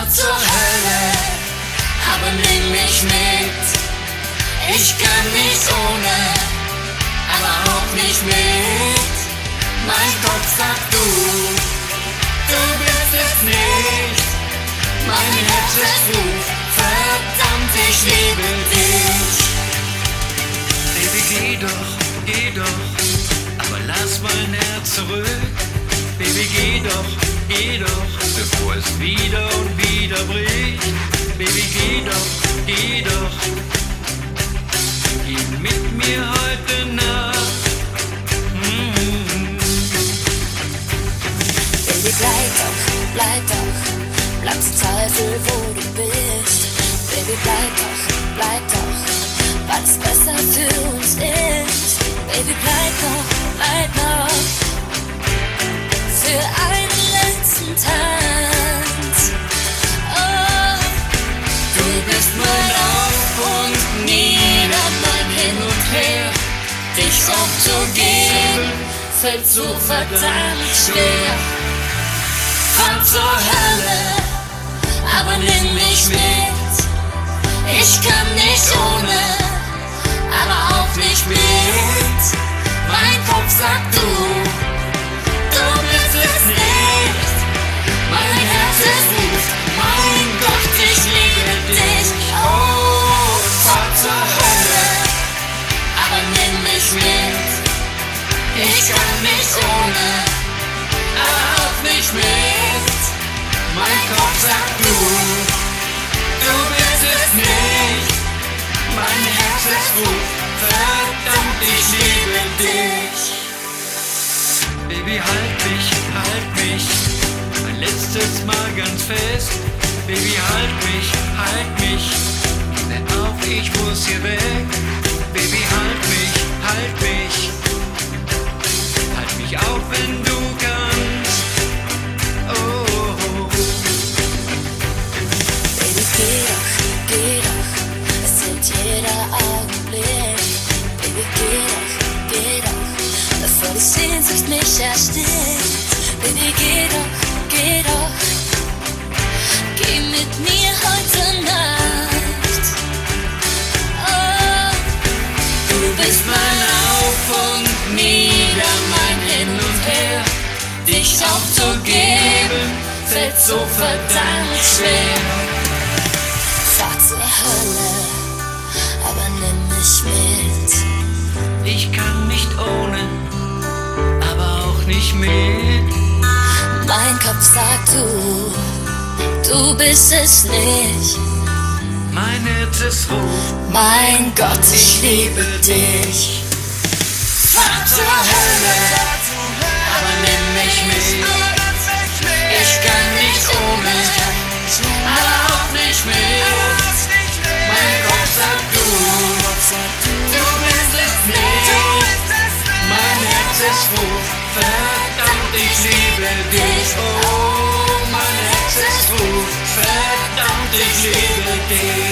fahr zur Hölle, aber nimm mich mit. Ich kann nicht ohne, aber auch nicht mit. Mein Kopf sagt du bist es nicht. Mein Herz ist ruft, verdammt, ich liebe dich. Baby, geh doch, aber lass mein Herz zurück. Baby, geh doch, bevor es wieder und wieder bricht. Baby, geh doch, geh mit mir heute Nacht. Baby, bleib zur Teufel, wo du bist. Baby, bleib doch, weil es besser für uns ist. Baby, bleib noch, für einen letzten Tanz. Oh, du bist mein Auf und Nieder, mein Hin und Her. Dich aufzugeben, fällt so verdammt schwer. Fahr zur Hölle, aber nimm mich mit. Ich kann nicht ohne, aber auch nicht mit. Mein Kopf sagt du bist es nicht. Mein Herz ist ruft, mein Gott, ich liebe dich. Oh, fahr zur Hölle, aber nimm mich mit. Ich kann nicht ohne, aber auch nicht mit. Mein Kopf sagt du bist es nicht. Mein Herz ist ruft, verdammt, ich liebe dich. Baby, halt mich, ein letztes Mal ganz fest. Baby, halt mich, gib nicht auf, ich muss hier weg. Baby, halt mich auf, wenn du kannst. Oh. Baby, geh doch, es zählt jeder Augenblick. Baby, geh doch, bevor die Sehnsucht mich erstickt. Baby, geh doch, geh mit mir heute Nacht. Oh, Du bist mein Auf und Nieder, mein Hin und Her. Dich aufzugeben, fällt so verdammt schwer. fahr zur Hölle, aber nimm mich mit. Ich kann nicht ohne, aber auch nicht mit. Mein Kopf sagt du bist es nicht. Mein Herz ist rot, Mein Gott, ich liebe dich. Fahr zur Hölle, aber nimm mich mit. Ich kann nicht ohne, aber auch nicht mit. Mein Kopf sagt du bist es nicht. Mein Herz ist rot, verdammt, ich liebe dich. Oh, mein Herz ist rot, verdammt, ich liebe dich.